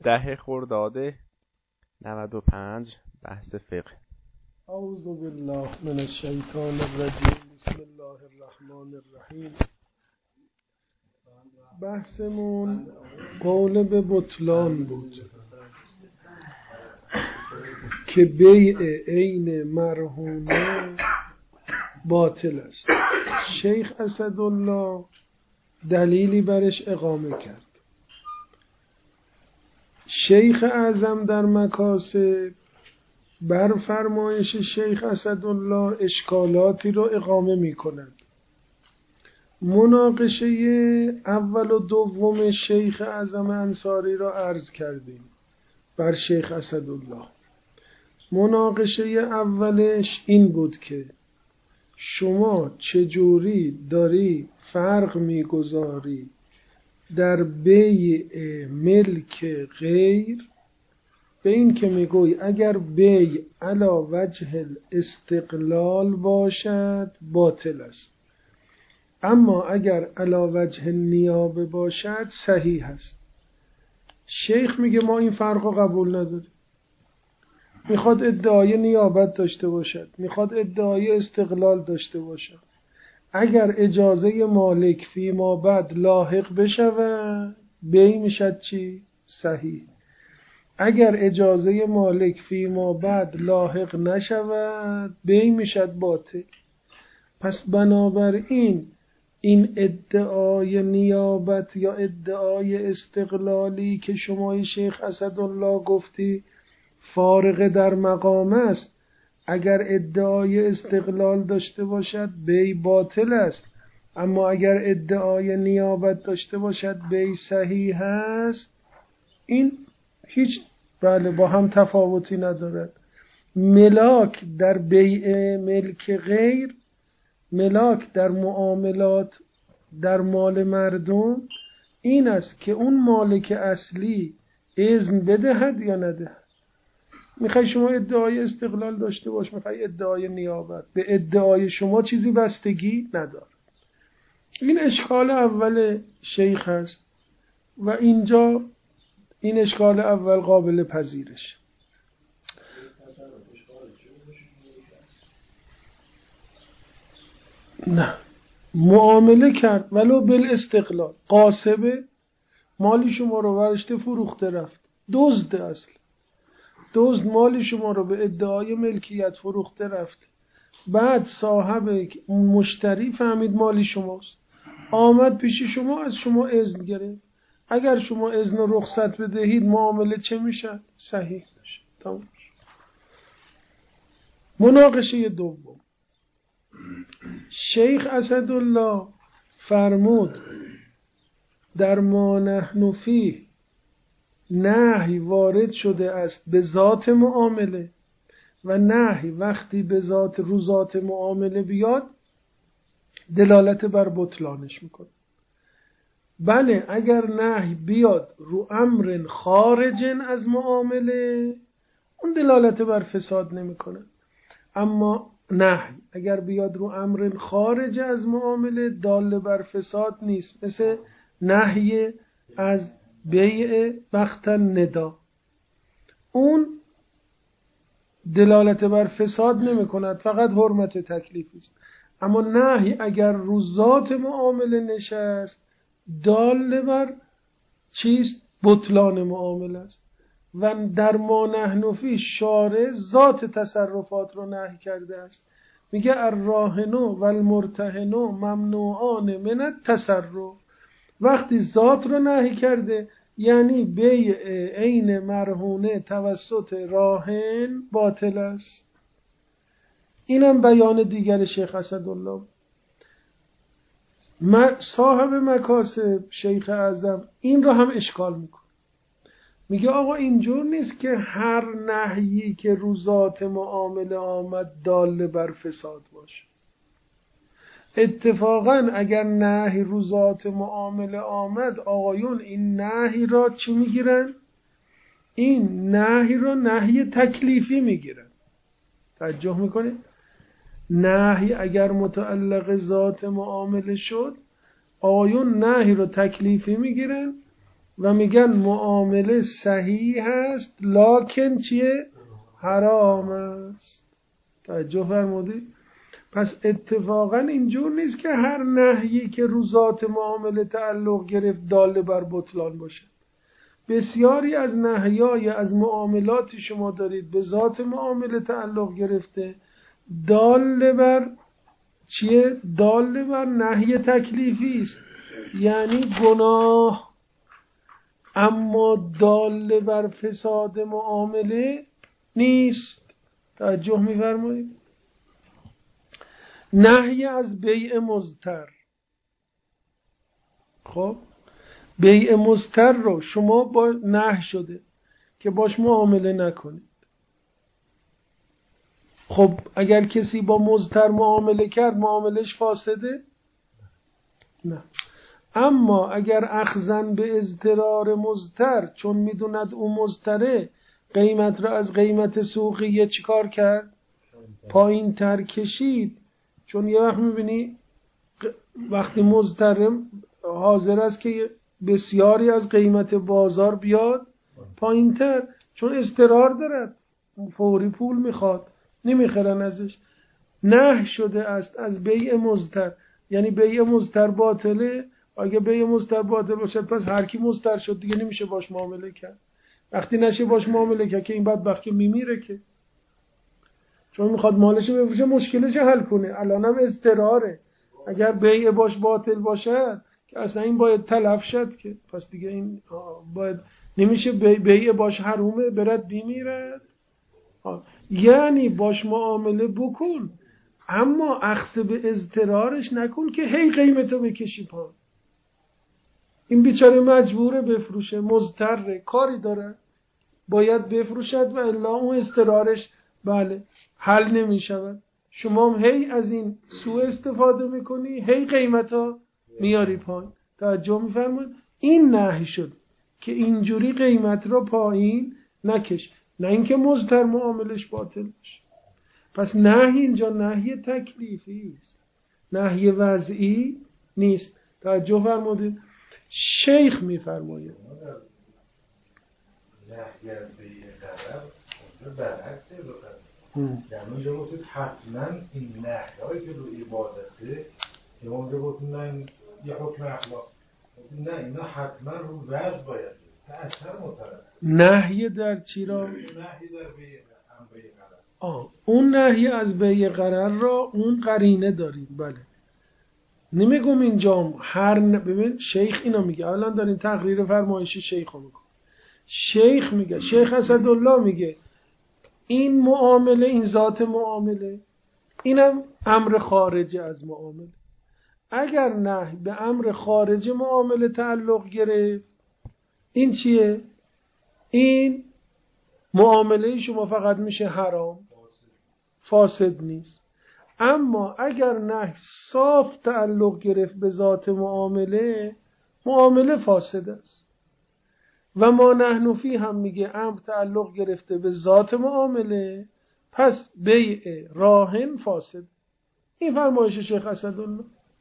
10 خرداد 95 بحث فقه. اعوذ بالله من الشیطان الرجیم. بسم الله الرحمن الرحیم. بحثمون قول به بطلان بود که بیع عین مرهونه باطل است. شیخ اسدالله دلیلی برش اقامه کرد. شیخ اعظم در مکاسب بر فرمایش شیخ اسدالله اشکالاتی رو اقامه می کند. مناقشه اول و دوم شیخ اعظم انصاری را عرض کردیم بر شیخ اسدالله. مناقشه اولش این بود که شما چجوری داری فرق میگذاری در بیع ملک غیر به این که میگوی اگر بیع علی وجه الاستقلال باشد باطل است، اما اگر علی وجه نیابه باشد صحیح است. شیخ میگه ما این فرق رو قبول نداریم. میخواد ادعای نیابت داشته باشد، میخواد ادعای استقلال داشته باشد. اگر اجازه مالک فی ما بعد لاحق بشود بیع میشد چی؟ صحیح. اگر اجازه مالک فی ما بعد لاحق نشود بیع میشد باطل. پس بنابراین این ادعای نیابت یا ادعای استقلالی که شما شیخ اسدالله گفتی فارغ در مقام است، اگر ادعای استقلال داشته باشد بیع باطل است، اما اگر ادعای نیابت داشته باشد بیع صحیح است. این هیچ با هم تفاوتی ندارد. ملاک در بیع ملک غیر، ملاک در معاملات در مال مردم این است که اون مالک اصلی اذن بدهد یا ندهد. میخوای شما ادعای استقلال داشته باش، میخوای ادعای نیابت، به ادعای شما چیزی بستگی نداره. این اشکال اول شیخ است و اینجا این اشکال اول قابل پذیرش. نه، معامله کرد ولو بالاستقلال. قاسبه مالی شما رو ورشته فروخته رفت، دزد اصل، دزد مالی شما رو به ادعای ملکیت فروخته رفت، بعد صاحب مشتری فهمید مالی شماست، آمد پیش شما از شما اذن گرفت. اگر شما اذن و رخصت بدهید معامله چه میشه؟ صحیح میشه. تمام. مناقشه دوم شیخ اسدالله فرمود در ما نحن فیه نهی وارد شده است به ذات معامله و نهی وقتی به ذات معامله بیاد دلالت بر بطلانش میکنه. بله اگر نهی بیاد رو امر خارج از معامله اون دلالت بر فساد نمیکنه، اما نهی اگر بیاد رو امر خارج از معامله دال بر فساد نیست. مثل نهی از بیع وقت ندا، اون دلالت بر فساد نمی کند، فقط حرمت تکلیفی است. اما نهی اگر رو ذات معامله نشست دال بر چیست؟ بطلان معامله است. و در ما نحن فیه شارع ذات تصرفات رو نهی کرده است. میگه الراهنو و المرتهنو ممنوعان من التصرف. وقتی ذات رو نهی کرده یعنی بیع عین مرهونه توسط راهن باطل است. اینم بیان دیگر شیخ اسدالله. صاحب مکاسب شیخ اعظم این رو هم اشکال میکنه. میگه آقا اینجور نیست که هر نهیی که رو ذات معامله آمد دال بر فساد باشه. اتفاقا اگر نهی رو ذات معامله آمد آقایون این نهی را چی میگیرن؟ این نهی را نهی تکلیفی میگیرن. توجه میکنید؟ نهی اگر متعلق ذات معامله شد آقایون نهی را تکلیفی میگیرن و میگن معامله صحیح هست لکن چیه؟ حرام است. توجه فرمودید؟ پس اتفاقا اینجور نیست که هر نهیی که رو ذات معامله تعلق گرفت دال بر بطلان باشه. بسیاری از نهیای از معاملات شما دارید به ذات معامله تعلق گرفته دال بر چیه؟ دال بر نهی تکلیفی است، یعنی گناه، اما دال بر فساد معامله نیست. توجه می‌فرمایید؟ نهی از بیع مضطر. خب بیع مضطر رو شما با نهی شده که باش معامله نکنید. خب اگر کسی با مضطر معامله کرد معاملش فاسده؟ نه. اما اگر اخذن به اضطرار مضطر، چون میدوند او مضطره، قیمت را از قیمت سوقیه چیکار کرد؟ پایین تر کشید. چون یه وقت میبینی وقتی مضطر حاضر است که بسیاری از قیمت بازار بیاد پایین تر، چون اضطرار دارد، فوری پول میخواد، نمیخرن ازش. نهی شده است از بیع مضطر، یعنی بیع مضطر باطله. اگه بیع مضطر باطل باشه پس هر کی مضطر شد دیگه نمیشه باش معامله کرد. وقتی نشه باش معامله کرد که این بدبخت که میمیره، که چون میخواد مالش بفروشه مشکلش حل کنه. الانم اضطراره. اگر بیع باش باطل باشه که اصلا این باید تلف شد، که پس دیگه این باید نمیشه بیع باش حرومه برد بیمیرد. یعنی باش معامله بکن، اما اخذ به اضطرارش نکن که هی قیمتو بکشی پایین. این بیچاره مجبوره بفروشه، مضطره، کاری داره، باید بفروشد و الا اون اضطرارش بله حل نمیشود. شما هم هی از این سوء استفاده میکنی، هی قیمتا میاری پایین. توجه میفرمایید؟ این نهی شد که اینجوری قیمت را پایین نکش، نه اینکه مضطر معاملش باطل باشه. پس نهی اینجا نهی تکلیفی است، نهی وضعی نیست. توجه فرمودید؟ شیخ میفرماید نهی از بیع غرر برعکس در اونجا گفتید حتما این نهی‌هایی که روی عبادته که اونجا گفتید نه یه حکم اخلاق، نه اینا حتما رو وضع باید اثر مطلق. نهی در چی را؟ نهی در بیع غرر. اون نهی از بیع غرر را اون قرینه داریم. بله نمیگم اینجا ببین شیخ اینا میگه، الان دارین تقریر فرمایشی شیخ رو میگه. شیخ میگه، شیخ اسدالله میگه این معامله، این ذات معامله، اینم امر خارجه از معامله. اگر نه به امر خارجه معامله تعلق گرفت، این چیه؟ این معامله شما فقط میشه حرام، فاسد نیست. اما اگر نه صاف تعلق گرفت به ذات معامله، معامله فاسد است. و ما نحن فی هم میگه امر تعلق گرفته به ذات معامله، پس بیع راهن فاسد. این فرمایش شیخ اسدالله.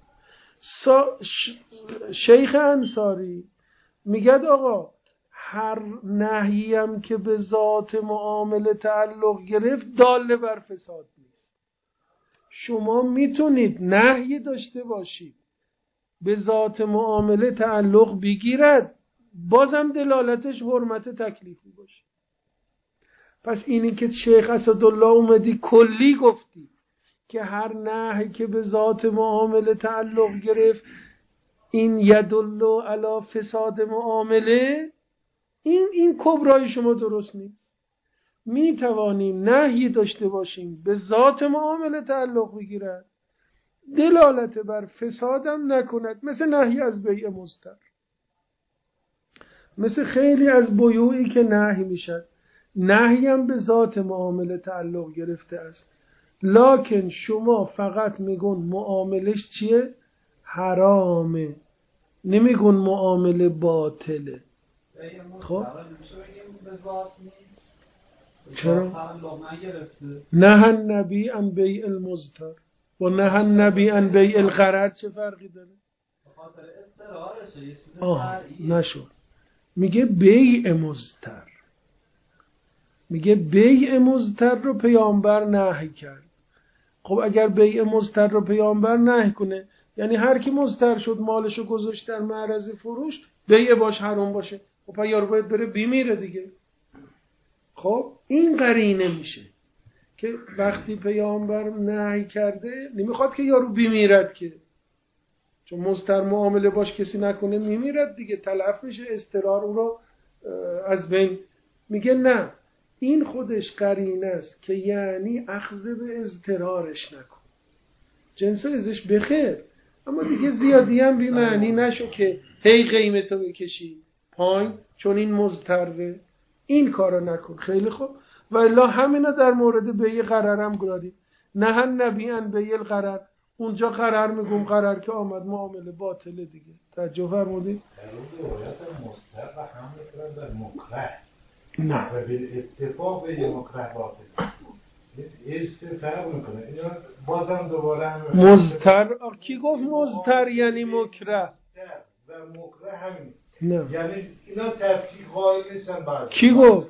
شیخ انصاری میگه آقا هر نهی هم که به ذات معامله تعلق گرفت داله بر فساد نیست. شما میتونید نهی داشته باشید به ذات معامله تعلق بگیرد، بازم دلالتش حرمت تکلیفی باشه. پس اینی که شیخ اسدالله اومدی کلی گفتی که هر نهی که به ذات معامله تعلق گرفت این یدل علی فساد معامله، این کبرای شما درست نیست. می توانیم نهی داشته باشیم به ذات معامله تعلق بگیرد، دلالت بر فسادم نکند، مثل نهی از بیع مضطر، مثل خیلی از بیوعی که نهی میشد، نهی هم به ذات معامله تعلق گرفته است، لکن شما فقط میگون معاملش چیه؟ حرامه، نمیگون معامله باطله. خب چرا؟ نه النبی عن بیع المضطر و نه النبی عن بیع الغرر چه فرقی داره؟ نشد. میگه بیع مضطر. میگه بیع مضطر رو پیامبر نهی کرد. خب اگر بیع مضطر رو پیامبر نهی کنه، یعنی هر کی مضطر شد مالشو گذاشت در معرض فروش، بیع باش حرام باشه، خب یارو باید بره بمیره دیگه. خب این قرینه میشه که وقتی پیامبر نهی کرده نمیخواد که یارو بمیرد، که چون مضطر معامله باش کسی نکنه میمیرد دیگه، تلف میشه، اضطرار اون رو از بین. میگه نه، این خودش قرینه است که یعنی اخذ به اضطرارش نکن، جنس ازش بخیر، اما دیگه زیادی هم بی معنی نشو که هی قیمتو بکشی پایین چون این مضطره. این کارو نکن. خیلی خوب. و الا همینا در مورد بیع غرر هم داریم. نه نبی ان بیع الغرر، اونجا غرر میگم، غرر که آمد معامله باطله دیگه. توجه فرمودید؟ در اون روایت مضطر و هم میکنن در مکره، نه و به اتفاق به مکره باطل فرق میکنه. اینا بازم دوباره هم مضطر. کی گفت مضطر یعنی مکره؟ و مکره همین. نه. یعنی اینا تفکیک قائل نیستن. بعد کی گفت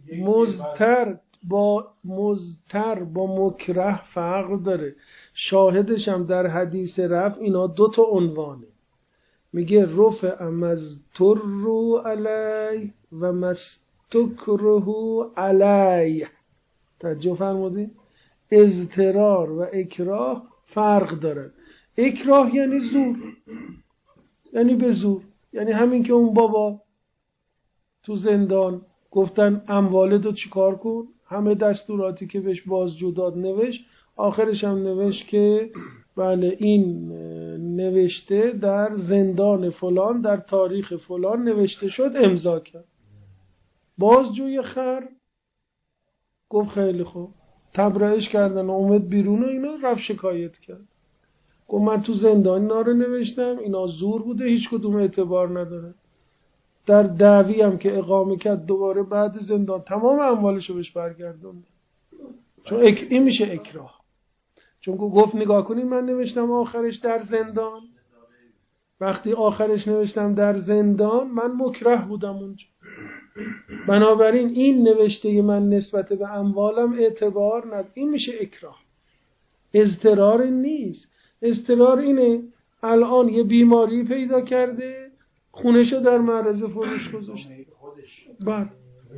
مضطر با مکره فرق داره؟ شاهدش هم در حدیث رفع اینا 2 عنوانه. میگه رفع مضطر علی و مستکره علی. توجه فرمودید؟ اضطرار و اکراه فرق داره. اکراه یعنی زور، یعنی به زور، یعنی همین که اون بابا تو زندان گفتن اموالتو چیکار کن، همه دستوراتی که بهش بازجو داد نوشت، آخرش هم نوشت که بله این نوشته در زندان فلان در تاریخ فلان نوشته شد، امضا کرد. بازجوی خر گفت خیلی خوب، تبرئهش کردن و اومد بیرون و اینا، رفت شکایت کرد، گفت من تو زندان اینا رو نوشتم، اینا زور بوده، هیچ کدوم اعتبار نداره. در دعوی هم که اقامه کرد دوباره بعد زندان تمام اموالشو بهش برگردوند. چون این میشه اکراه. چون گفت نگاه کنید من نوشتم آخرش در زندان، وقتی آخرش نوشتم در زندان من مکره بودم اونجا، بنابراین این نوشته من نسبت به اموالم اعتبار نداره. این میشه اکراه. اضطرار نیست. اضطرار اینه الان یه بیماری پیدا کرده، خونهشو در معرض فروش گذاشته. بعد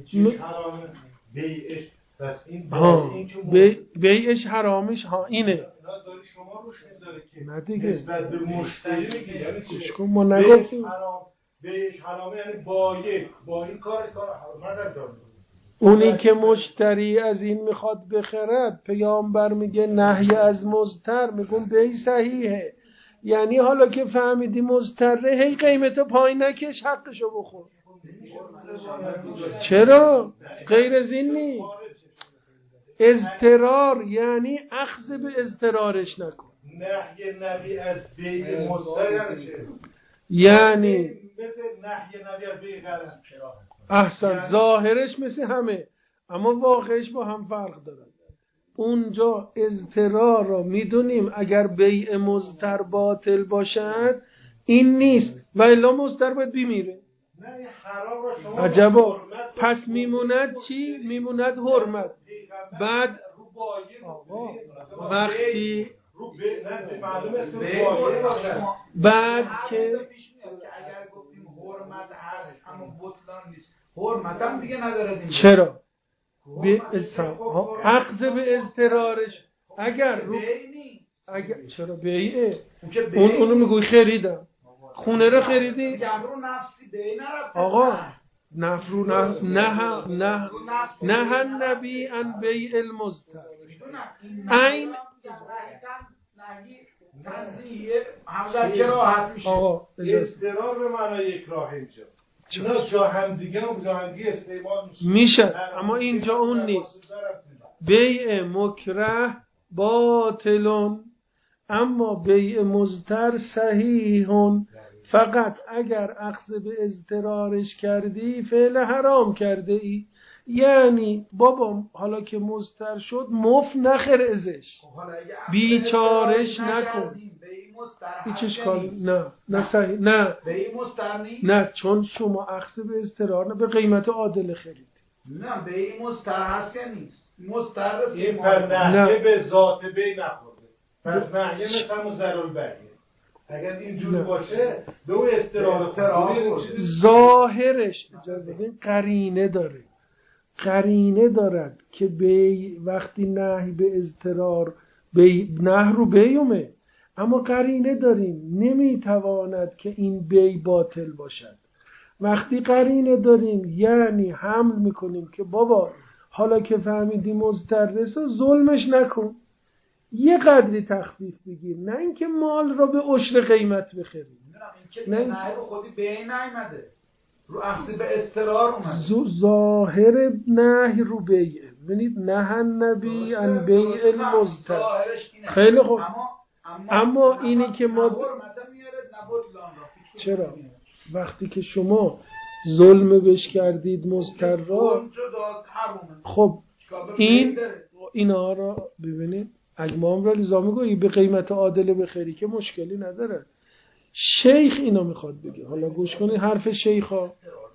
بیعش حرامش اینه. شما روش میذاره که نه دیگه نسبت به مشتری میگی، یعنی چی؟ ما نگفتیم بیعش حرامه، یعنی با این کار حرام نداره. اونی که مشتری از این میخواد بخرد، پیامبر میگه نهی از مضطر، میگون بیع صحیحه، یعنی حالا که فهمیدی مضطره هی قیمتو پایین نکش، حقشو بخور. چرا؟ غیر از این نیست. اضطرار یعنی اخذ به اضطرارش نکن. نهی نبی از بیع مضطر یعنی چه؟ یعنی مثل نهی نبی از بیع غرر. احسن، ظاهرش مثل همه اما واقعش با هم فرق داره. اونجا اضطرار رو میدونیم اگر بیع مضطر باطل باشد این نیست، و الا مضطر باید بمیره. عجبا. پس میموند چی؟ میموند حرمت. بعد وقتی بعد که اگر گفتیم حرمت هست اما بطلان نیست، حرمت هم دیگه نداره دیگه. چرا؟ اخذ به اضطرارش اگر چرا بیعه؟ اونو میگوی خریدم، خونه رو خریدی؟ آقا نفرو نه نبی ان بیع المضطر. این آقا اضطرار به معنای اکراه اینجا. اینا جا هم دیگه استعمال میشه، اما اینجا اون نیست. بیع مکره باطلون، اما بیع مضطر صحیحون. فقط اگر اخذ به اضطرارش کردی فعل حرام کرده ای. یعنی بابا حالا که مضطر شد مف نخر ازش، بیچارش نکن. هیچش کاری نه صحیح نه به این مضطر نیست، نه چون شما اخذ به اضطرار نه، به قیمت عادل خرید. نه به این مضطر هست یا نیست؟ مضطر است این پر نهیه به ذات بی نخورده، پس نهیه مثل همون ضروربریه. اگر اینجور باشه دو استرار ظاهرش اجازه بدین قرینه دارد که بی وقتی نهی به اضطرار نه رو بیومه، اما قرینه داریم نمیتواند که این بی باطل باشد. وقتی قرینه داریم یعنی حمل میکنیم که بابا حالا که فهمیدی مضطرس ظلمش نکن، یه قدری تخفیف بگیر، نه اینکه مال را به عشر قیمت بخری. نه این که رو خودی به این نیامده، رو اخذ به اضطرار اومده. ظاهر نهی رو بیعه. ببینید نه النبی ان بیع المضطر. خیلی خوب، اما اینی که ما چرا وقتی که شما ظلم بش کردید مضطر را، خب اینا را ببینید اجمام را لزامی گویی به قیمت عادل بخری که مشکلی نداره. شیخ اینا میخواد بگه، حالا گوش کنید حرف شیخا.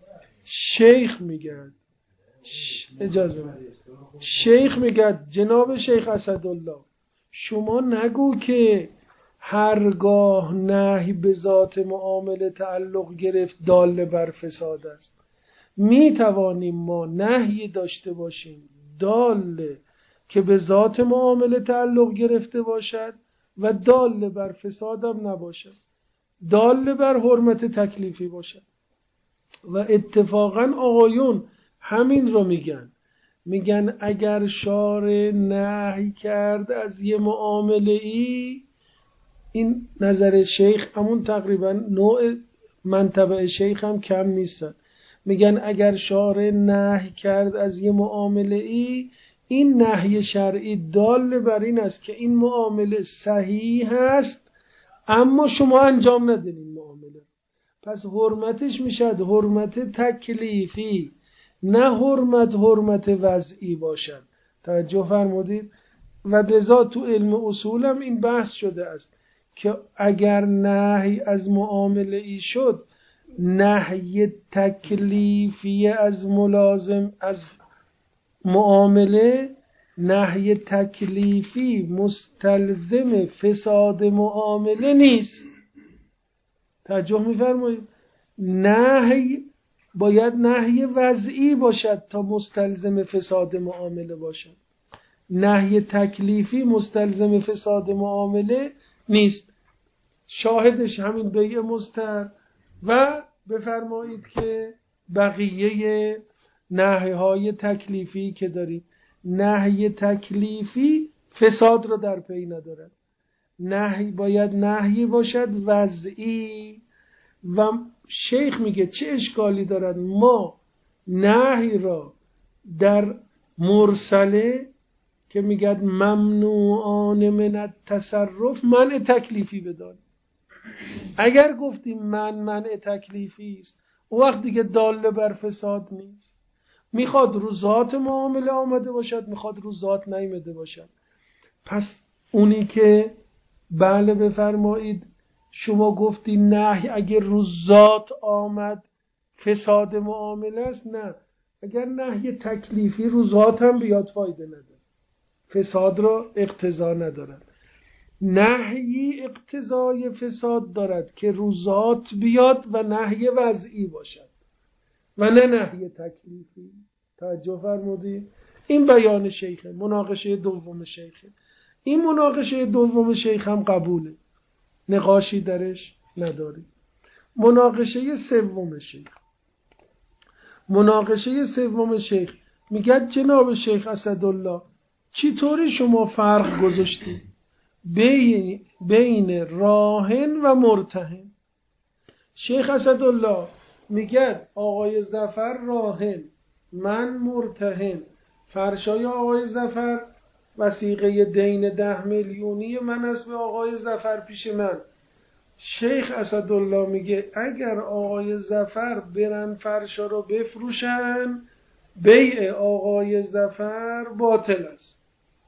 شیخ میگن اجازه بدید، شیخ میگه جناب شیخ اسدالله شما نگو که هرگاه نهی به ذات معامله تعلق گرفت دال بر فساد است. می توانیم ما نهی داشته باشیم دال که به ذات معامله تعلق گرفته باشد و دال بر فساد هم نباشد، دال بر حرمت تکلیفی باشد. و اتفاقا آقایون همین رو میگن اگر شارع نهی کرد از یه معامله ای، این نظر شیخ همون تقریبا نوع منطبع شیخ هم کم نیستن، میگن اگر شارع نهی کرد از یه معامله ای، این نهی شرعی دال بر این است که این معامله صحیح هست اما شما انجام ندین این معامله، پس حرمتش میشد حرمت تکلیفی، نه حرمت وضعی باشد. توجه فرمودید؟ و لذا تو علم اصول هم این بحث شده است که اگر نهی از معامله ای شد، نهی تکلیفی از ملازم از معامله، نهی تکلیفی مستلزم فساد معامله نیست. توجه می‌فرمایید؟ نهی باید نهی وضعی باشد تا مستلزم فساد معامله باشد، نهی تکلیفی مستلزم فساد معامله نیست. شاهدش همین بیع مضطر و بفرمایید که بقیه نهی‌های تکلیفی که دارید، نهی تکلیفی فساد را در پی ندارد، نهی باید نهی باشد وضعی. و شیخ میگه چه اشکالی دارد ما نهی را در مرسله که میگه ممنوعان من التصرف منع تکلیفی بدانیم. اگر گفتیم منع تکلیفی است، اون وقت دیگه دال بر فساد نیست، میخواد رو ذات معامله آمده باشد، میخواد رو ذات نیامده باشد. پس اونی که بله بفرمایید شما گفتی نهی اگر رو ذات آمد فساد معامله است، نه، اگر نهی تکلیفی رو ذات هم بیاد فایده نداره، فساد را اقتضا ندارد. نهی اقتضای فساد دارد که رو ذات بیاد و نهی وضعی باشد و نه نهی تکلیفی. توجه فرمودید؟ این بیان شیخه، مناقشه دوم شیخه. این مناقشه دوم شیخ هم قبوله، نقاشی درش نداری. مناقشه سوم شیخ میگه جناب شیخ اسدالله چطوری شما فرق گذاشتید بین راهن و مرتهن؟ شیخ اسدالله میگه آقای ظفر راهن، من مرتهن، فرشای آقای ظفر وثیقه دین 10 میلیونی من است به آقای ظفر پیش من. شیخ اسدالله میگه اگر آقای ظفر برن فرشا رو بفروشن بیع آقای ظفر باطل است.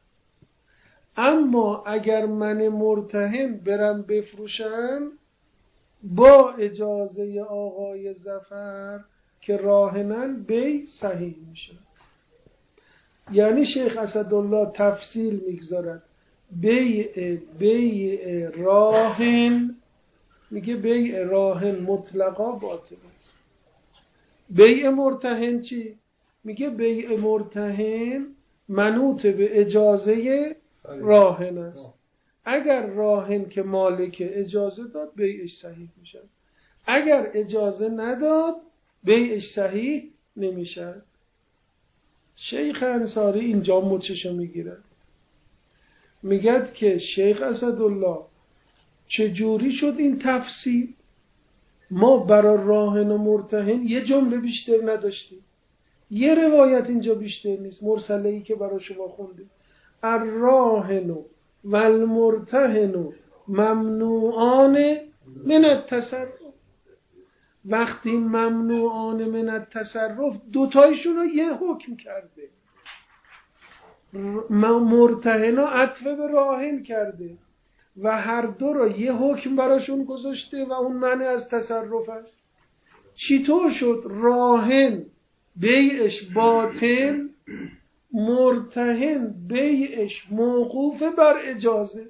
اما اگر من مرتهن برم بفروشم با اجازه آقای ظفر که راهنن بیع صحیح میشه. یعنی شیخ اسدالله تفصیل میگذارد بیع راهن، میگه بیع راهن مطلقا باطل است. بیع مرتهن چی؟ میگه بیع مرتهن منوط به اجازه راهن است. اگر راهن که مالک اجازه داد بیعش صحیح میشه، اگر اجازه نداد بیعش صحیح نمیشه. شیخ انصاری اینجا مچشو میگیره، میگه که شیخ اسدالله چجوری شد این تفصیل؟ ما برای راهن و مرتهن یه جمله بیشتر نداشتیم، یه روایت اینجا بیشتر نیست، مرسله ای که برای شما خوندیم. الراهن و المرتهن ممنوعان من التصرف. وقتی ممنوعان من التصرف دوتایشون رو یه حکم کرده، مرتهن عطف به راهن کرده و هر دو رو یه حکم براشون گذاشته و اون منع از تصرف است. چطور شد راهن بیعش باطل، مرتهن بیعش موقوف بر اجازه؟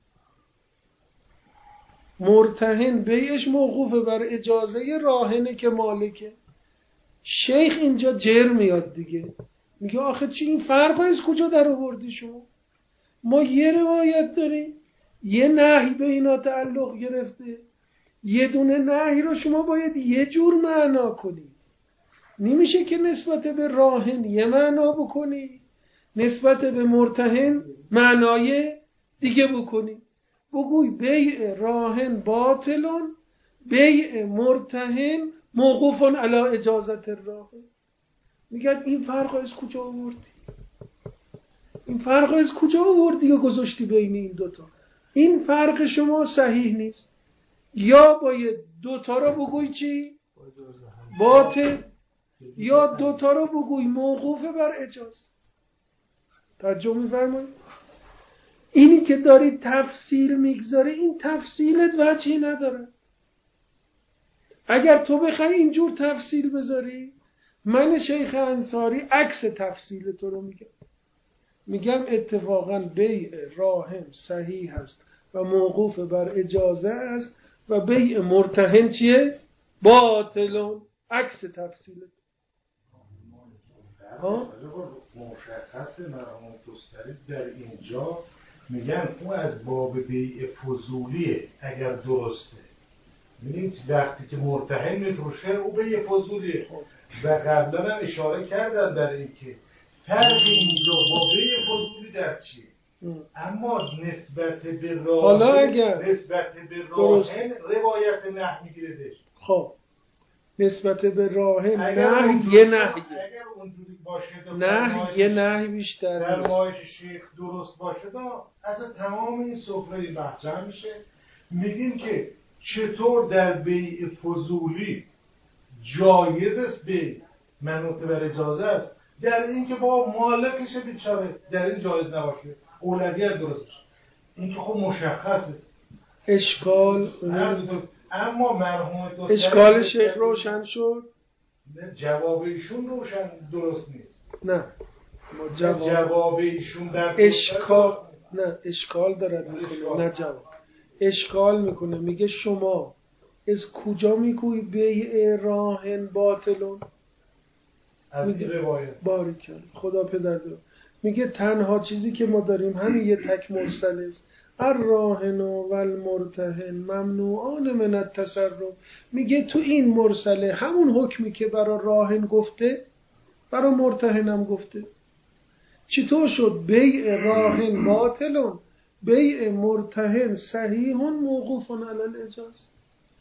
مرتهن بیعش موقوف بر اجازه راهنه که مالکه. شیخ اینجا جر میاد دیگه، میگه آخه چی این فرق از کجا در آوردی شما؟ ما یه روایت داریم یه نهی به اینا تعلق گرفته، یه دونه نهی رو شما باید یه جور معنا کنی. نمیشه که نسبت به راهن یه معنا بکنی، نسبت به مرتهن معنای دیگه بکنی. بگوی بیع راهن باطلون، بیع مرتهن موقوفون علی اجازت راهن. میگن این فرق از کجا آوردی؟ این فرق از کجا آوردی و گذاشتی بین این دوتا؟ این فرق شما صحیح نیست. یا باید دوتا رو بگوی چی؟ باطل، یا دوتا رو بگوی موقوف بر اجازه. توجه می‌فرمایید؟ اینی که داری تفصیل میگذاره این تفصیلت وجهی نداره. اگر تو بخوای اینجور تفصیل بذاری، من شیخ انصاری عکس تفصیل تو رو میگم اتفاقا بیع راهن صحیح است و موقوف بر اجازه است و بیع مرتهن چیه؟ باطلون. عکس تفصیلت. مشخص مرحوم دوستری در اینجا میگن او از باب بیع فضولیه اگر درسته. می‌بینید وقتی که مرتهن میفروشه او بیع فضولیه و قبلا هم اشاره کردم در این که فرق اینجا با بیع فضولی در چیه. اما نسبت به راهن روایت نه میگیردش. خب نسبت به راهن نه یه نهیه، اگر اونجوری باشه نه یه نهی بیشتر در فرمایش شیخ درست باشه اصلا تمام این سفره محجم میشه. میگیم که چطور در بیع فضولی جایز است بیع منوط بر اجازه است، در این که با مالکش بیچاره در این جایز نباشه اولویت درست بشه. این که خب مشخصه اشکال. اما مرحوم دوست اشکال شیخ روشن شد؟ جواب ایشون روشن درست نیست. نه جواب ایشون در اشکال دارد میکنه، نه جواب. اشکال میکنه، میگه شما از کجا میگوی بیع راهن باطلون؟ از این روایت. باریکل خدا پدر دار. میگه تنها چیزی که ما داریم همین یه تک مرسل است. الراهن و المرتهن ممنوعان من التصرف. میگه تو این مرسله همون حکمی که برای راهن گفته برای مرتهن هم گفته. چطور شد بیع راهن باطلون بیع مرتهن صحیحون موقوفون علی الاجازه؟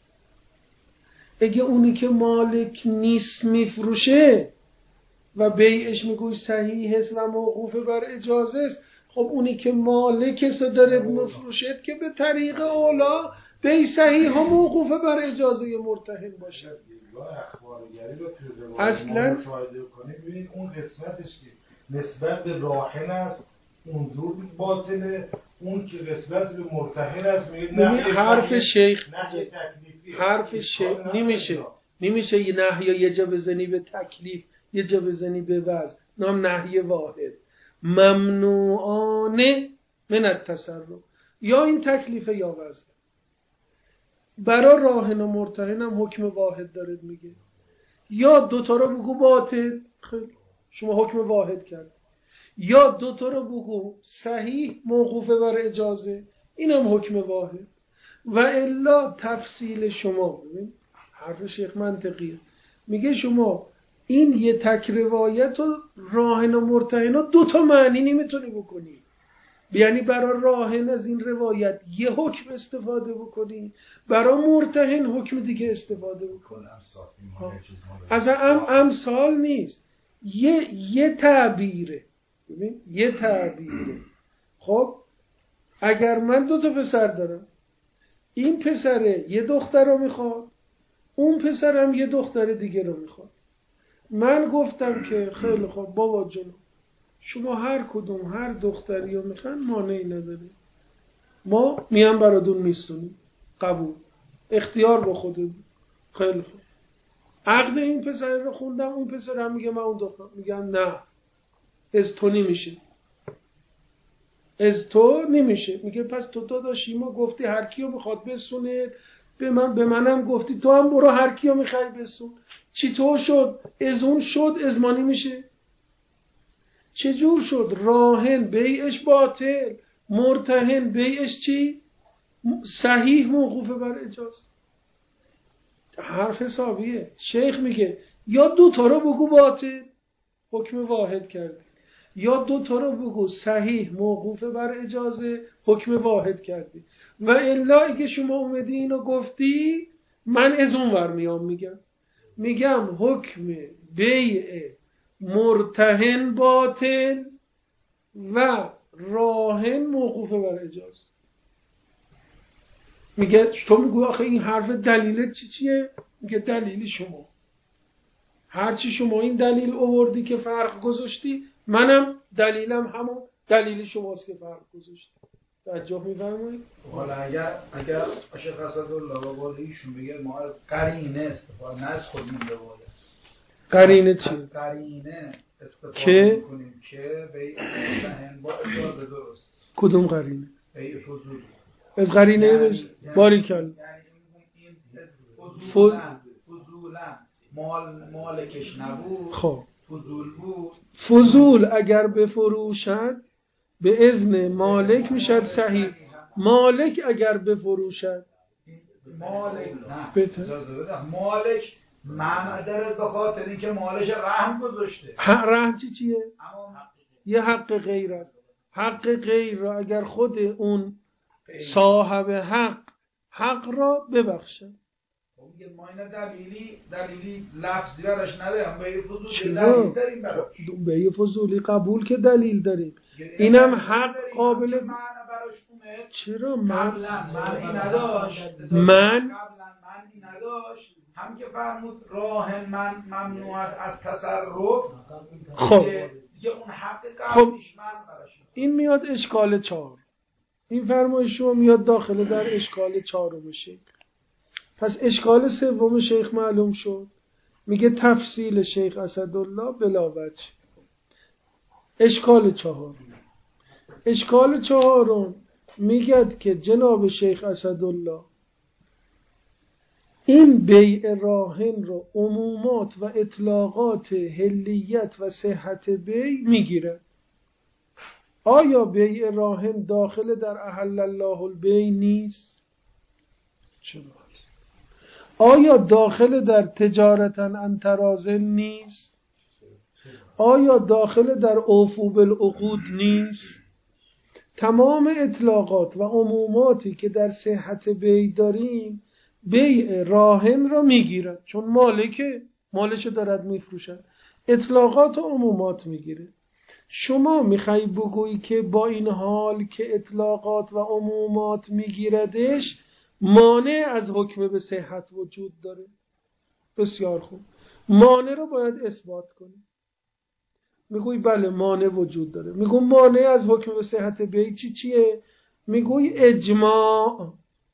اگه اونی که مالک نیست میفروشه و بیعش میگوی صحیح است و موقوف بر اجازه است، خب اونی که مالک است داره میفروشه که به طریق اولا بی صحیح ها موقوف بر اجازه مرتهن باشد. اخبارگری رو توی روایت اصلاً مشاهده کنید ببینید اون قسمتش که نسبت به راهن است اونجور باطله، اون که نسبت به مرتهن است میگه نه حرف شیخ حرف شیخ نمیشه یه نهی یه جا بزنی به تکلیف یه جا بزنی به وضع، نام نهی واحد ممنوعانه من التصرف، یا این تکلیف یا وضع. برای راهن و مرتهن هم حکم واحد داره میگه، یا دوتا رو بگو باطل، خیلی شما حکم واحد کرد، یا دوتا رو بگو صحیح موقوفه بر اجازه، این هم حکم واحد. و الا تفصیل شما، حرف شیخ منطقیه، میگه شما این یه تک روایت و راهن و مرتهن و دوتا معنی نمیتونی بکنی، یعنی برای راهن از این روایت یه حکم استفاده بکنی، برای مرتهن حکم دیگه استفاده بکنی. از امثال نیست، یه تعبیره. ببین یه تعبیره. خب اگر من 2 پسر دارم، این پسره یه دختر رو میخواد، اون پسرم یه دختر دیگه رو میخواد، من گفتم که خیلی خوب بابا جون شما هر کدوم هر دختری رو میخوان مانعی نداره، ما میان براتون میستونیم، قبول، اختیار با خودت. خیلی خوب عقد این پسر رو خوندم، اون پسر هم میگه من اون دختر، میگم نه از تو نمیشه، از تو نمیشه. میگه پس تو داداشی ما گفتی هر کیو میخواد بسونه، به منم گفتی تو هم برو هر کیو میخوای بسون، چی تو شد؟ از اون شد از ما نمیشه. چجور شد؟ راهن بیعش باطل، مرتهن بیعش چی؟ صحیح موقوفه بر اجازه. حرف حسابیه. شیخ میگه یا 2 رو بگو باطل، حکم واحد کردی، یا 2 رو بگو صحیح موقوفه بر اجازه، حکم واحد کردی. و الا اگه شما اومدی اینو گفتی، من از اون ور میگم حکم بیع مرتهن باطل و راهن موقوفه بر اجازه. میگه تو میگو آخه این حرف دلیلت چیه؟ میگه دلیلی شما، هرچی شما این دلیل آوردی که فرق گذاشتی، منم دلیلم همون دلیل شماست که فرق گذاشتی. توجه می‌فرمایید؟ حالا اگر شیخ اسدالله با قول ایشون بگه ما از قرینه استفاده، نه از خودمون روایت. قرینه چی؟ از قرینه استفاده می‌کنیم که بیع مرتهن با اجازه درست. کدوم قرینه؟ بیع فضول. از قرینه باریکل. فضولا مالکش نبود. خب فضول بود. فضول اگر بفروشد به اذن مالک میشد صحیح. مالک اگر بفروشد مالک مالک معنی داره به خاطر اینکه مالش رحم گذاشته. رحم چیه؟ یه حق غیر است. حق غیر را اگر خود اون صاحب حق را ببخشد. میگه ما اینا دلیلی لفظی براش نداریم، به فضولی دلیل داریم براش. به فضولی قبول که دلیل داریم، اینم حق قابل معنی براش اومد. چرا معنی نداشت، من نداشت، هم که فرمود راهن من ممنوع است از تصرف. خب دیگه اون حق قبلیش من براش. این میاد اشکال 4، این فرمایش شما میاد داخل در اشکال 4 شیخ. پس اشکال 3 شیخ معلوم شد، میگه تفصیل شیخ اسدالله بلا وجه. اشکال 4 میگه که جناب شیخ اسدالله این بیع راهن رو عمومات و اطلاقات حلیت و صحت بیع میگیره. آیا بیع راهن داخل در احل الله البیع نیست؟ چرا؟ آیا داخل در تجارتا عن تراض نیست؟ آیا داخل در اوفوا بالعقود نیست؟ تمام اطلاقات و عموماتی که در صحت بیع داریم بیع راهن را میگیرد، چون مالش دارد میفروشد، اطلاقات و عمومات میگیره. شما میخوای بگویی که با این حال که اطلاقات و عمومات میگیردش مانع از حکم به صحت وجود داره. بسیار خوب، مانع رو باید اثبات کنی. میگوی بله مانع وجود داره. میگو مانع از حکم به صحت بیع چیه؟ میگوی اجماع.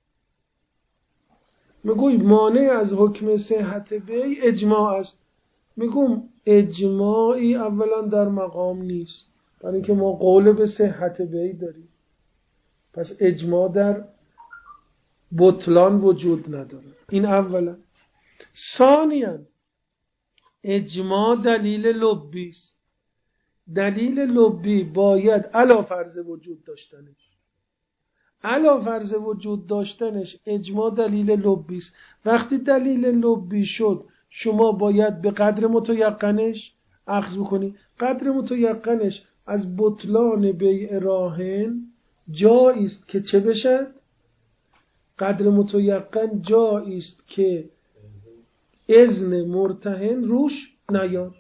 میگوی مانع از حکم صحت بیع اجماع است. میگم اجماعی اولا در مقام نیست، برای اینکه ما قول به صحت بیع داریم. پس اجماع در بطلان وجود نداره. این اولا. ثانیاً اجماع دلیل لبی است. دلیل لبی باید علی فرض وجود داشتنش. علی فرض وجود داشتنش اجماع دلیل لبی است. وقتی دلیل لبی شد شما باید به قدر متیقنش اخذ بکنی. قدر متیقنش از بطلان بیع راهن جایی است که چه بشد؟ قدر متیقن جایی است که اذن مرتهن روش نیاد.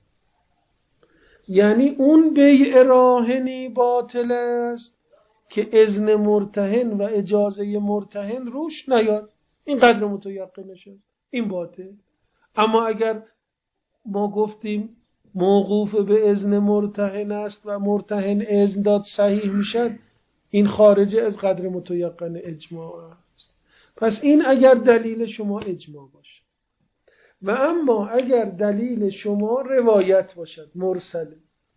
یعنی اون بیع راهنی باطل است که اذن مرتهن و اجازه مرتهن روش نیاد. این قدر متیقنشه، این باطل. اما اگر ما گفتیم موقوف به اذن مرتهن است و مرتهن اذن داد صحیح میشد، این خارج از قدر متیقن اجماع است. پس این اگر دلیل شما اجماع باشه. و اما اگر دلیل شما روایت باشد مرسله.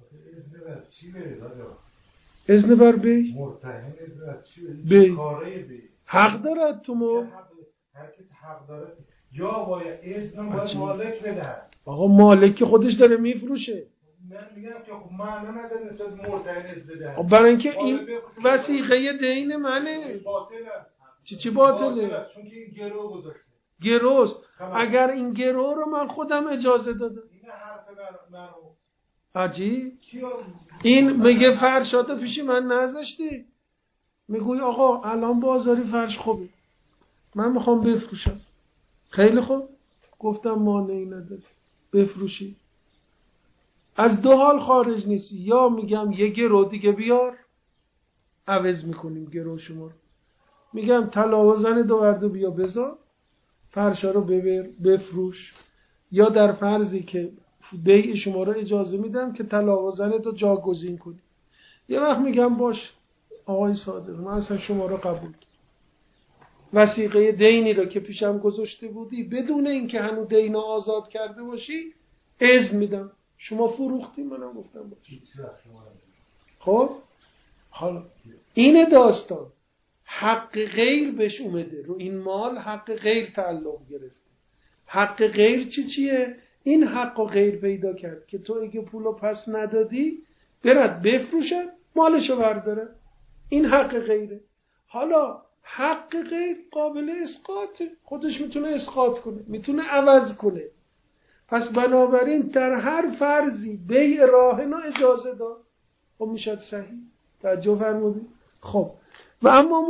اذن بر بی؟ مرتهن اذن بر چی بی؟ کاره بی حق دارد تو ما؟ هر کسی حق دارد یا باید اذن باید مالک بده. آقا مالک که خودش داره میفروشه. من میگم که خب معنی نداره نسبت مرتهن اذن بده. برای اینکه این وثیقه دین منه. باطله. چی باطله؟ چون که این گرو گذاشته. گروست. اگر این گرو رو من خودم اجازه دادم. این حرف منو. عجیب. این میگه فرشاتو پیشی من نذاشتی. میگوی آقا الان بازاری فرش خوبه، من میخوام بفروشم. خیلی خوب، گفتم مانعی نداره بفروشی. از دو حال خارج نیستی. یا میگم یه گرو دیگه بیار، عوض میکنیم گرو شما رو. میگم طلا و زن دو بردو بیا بذار، فرشا رو ببر بفروش. یا در فرضی که بیع شما رو اجازه میدم که طلا و زن تو جاگزین کنی. یه وقت میگم باش آقای صادق، من اصلا شما رو قبول کنم. وثیقه دینی رو که پیشم گذاشته بودی بدون اینکه هنوز دین آزاد کرده باشی اذن میدم. شما فروختی، منم گفتم باش. خب حالا این داستان حق غیر بهش اومده، رو این مال حق غیر تعلق گرفته. حق غیر چیه؟ این حق و غیر پیدا کرد که تو اگه پولو پس ندادی برد بفروشد مالشو برداره. این حق غیره. حالا حق غیر قابل اسقاطه، خودش میتونه اسقاط کنه، میتونه عوض کنه. پس بنابراین در هر فرضی بیع راهن اجازه داد، خب میشد صحیح. توجه فرمودید؟ خب و اما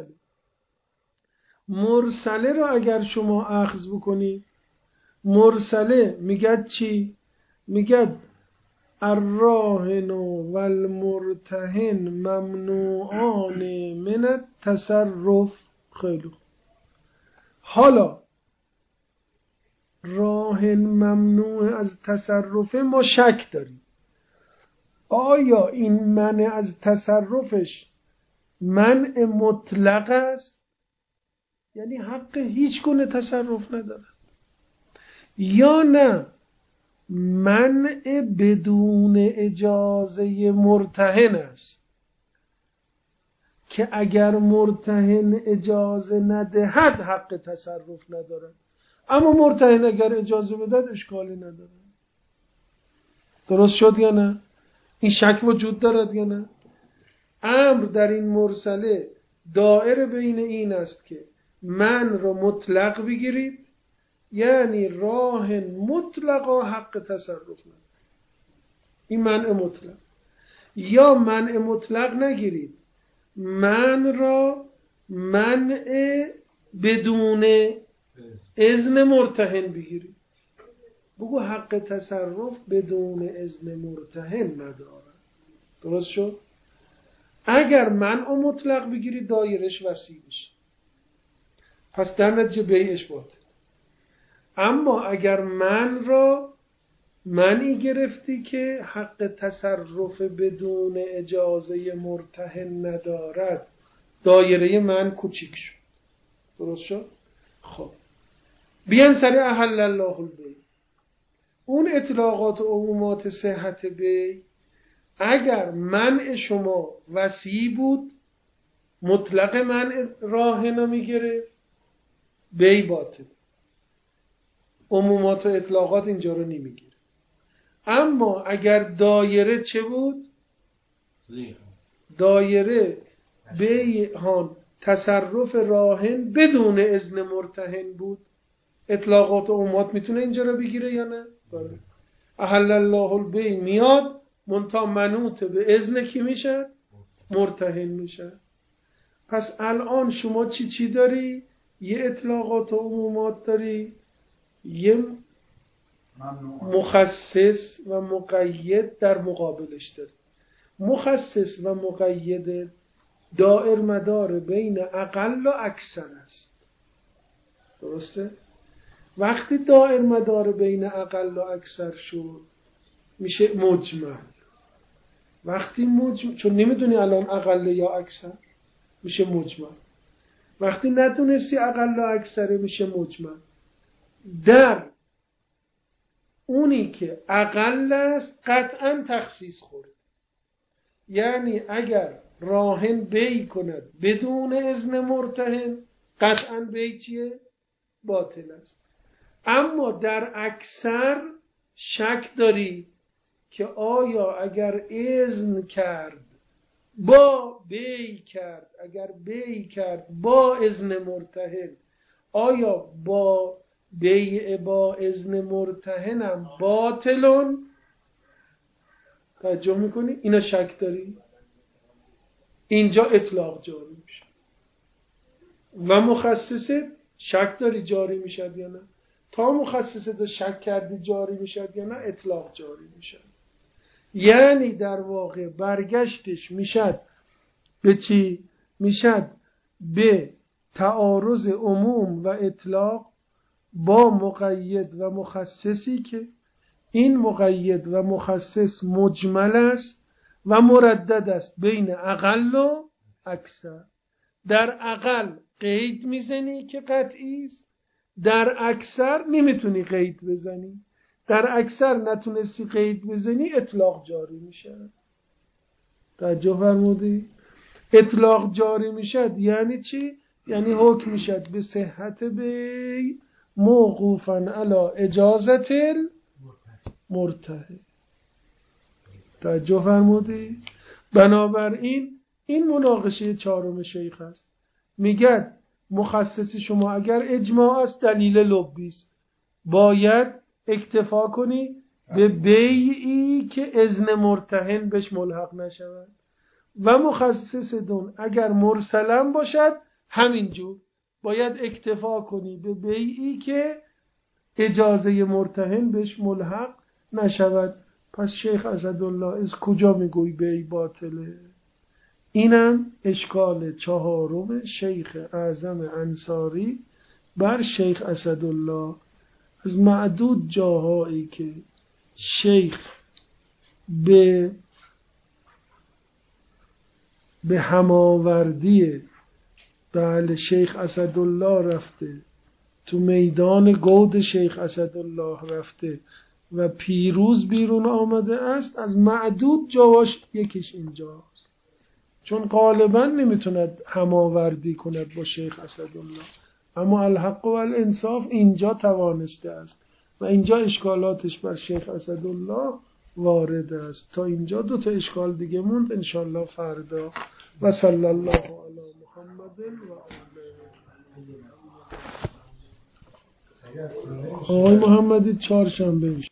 مرسله رو اگر شما اخذ بکنی، مرسله میگد چی؟ میگد الراهن و المرتهن ممنوعان من التصرف. خیلی خوب. حالا راهن ممنوع از تصرف، ما شک داریم آیا این منع از تصرفش منع مطلق است، یعنی حق هیچ گونه تصرف نداره، یا نه منع بدون اجازه مرتهن است که اگر مرتهن اجازه ندهد حق تصرف نداره، اما مرتهن اگر اجازه بدهد اشکالی نداره. درست شد یا نه؟ این شک وجود دارد یا نه؟ امر در این مرسله دائره بین این است که من رو مطلق بگیرید، یعنی راه مطلقا حق تصرف نداره، این منع مطلق. یا منع مطلق نگیرید، من را منع بدون اذن مرتهن بگیرید. بگو حق تصرف بدون اذن مرتهن نداره. درست شد؟ اگر منع مطلق بگیرید دایرش وسیع بشه. پس در نتیجه بیعش باطل. اما اگر منی گرفتی که حق تصرف بدون اجازه مرتهن ندارد، دایره من کوچیک شد. درست شد؟ خب بیان سر احل الله البیع. اون اطلاقات و عمومات صحت بیع اگر منع شما وسیع بود، مطلق منع راهن میگرفت، بیع باطل. عمومات و اطلاقات اینجا رو نمیگیره. اما اگر دایره چه بود؟ دایره بیع تصرف راهن بدون اذن مرتهن بود، اطلاقات و عمومات میتونه اینجا رو بگیره یا نه؟ احل الله البیع میاد منتها منوط به اذن کی میشه؟ مرتهن میشه. پس الان شما چی داری؟ یه اطلاقات و عمومات داری، یه مخصص و مقید در مقابلش داری. مخصص و مقید دائر مدار بین اقل و اکثر است. درسته؟ وقتی دائر مدار بین اقل و اکثر شد میشه مجمل. وقتی چون نمیدونی الان اقل یا اکثر، میشه مجمل. وقتی ندونستی اقل و اکثر، میشه مجمل. در اونی که اقل است قطعا تخصیص خورد. یعنی اگر راهن بیع کند بدون اذن مرتهن، قطعا بیع چیه؟ باطل است. اما در اکثر شک داری که آیا اگر اذن کرد با بیع کرد، اگر بیع کرد با اذن مرتهن، آیا با بیع با اذن مرتهنم باطلون؟ توجه میکنی؟ اینا شک داری؟ اینجا اطلاق جاری میشه. و مخصصه شک داری جاری میشد یا نه؟ تا مخصصه تو شک کردی جاری میشد یا نه؟ اطلاق جاری میشد. یعنی در واقع برگشتش میشد به چی؟ میشد به تعارض عموم و اطلاق با مقید و مخصصی که این مقید و مخصص مجمل است و مردد است بین اقل و اکثر. در اقل قید میزنی که قطعی است، در اکثر نمیتونی قید بزنی. در اکثر نتونستی قید بزنی، اطلاق جاری میشه. توجه فرمودی؟ اطلاق جاری میشد یعنی چی؟ یعنی حکم میشد به صحت بیع موقوفاً علی اجازت المرتهن. توجه فرمودی؟ بنابراین این مناقشه چهارم شیخ است. میگه مخصص شما اگر اجماع است دلیل لبی است، باید اکتفا کنی به بیعی که اذن مرتهن بهش ملحق نشود. و مخصص دون اگر مرسلم باشد همینجور باید اکتفا کنی به بیعی که اجازه مرتهن بهش ملحق نشود. پس شیخ اسدالله از کجا میگوی بیع باطله؟ اینم اشکال چهارم شیخ اعظم انصاری بر شیخ اسدالله. از معدود جاهایی که شیخ به هماوردی شیخ اسدالله رفته، تو میدان گود شیخ اسدالله رفته و پیروز بیرون آمده است، از معدود جاهاش یکیش اینجاست. چون غالبا نمیتوند هماوردی کند با شیخ اسدالله، اما الحق و الانصاف اینجا توانسته است و اینجا اشکالاتش بر شیخ اسدالله وارد است. تا اینجا دو تا اشکال دیگه موند، انشالله فردا. و صلی الله علی محمد و آله. آقای محمدی چهارشنبه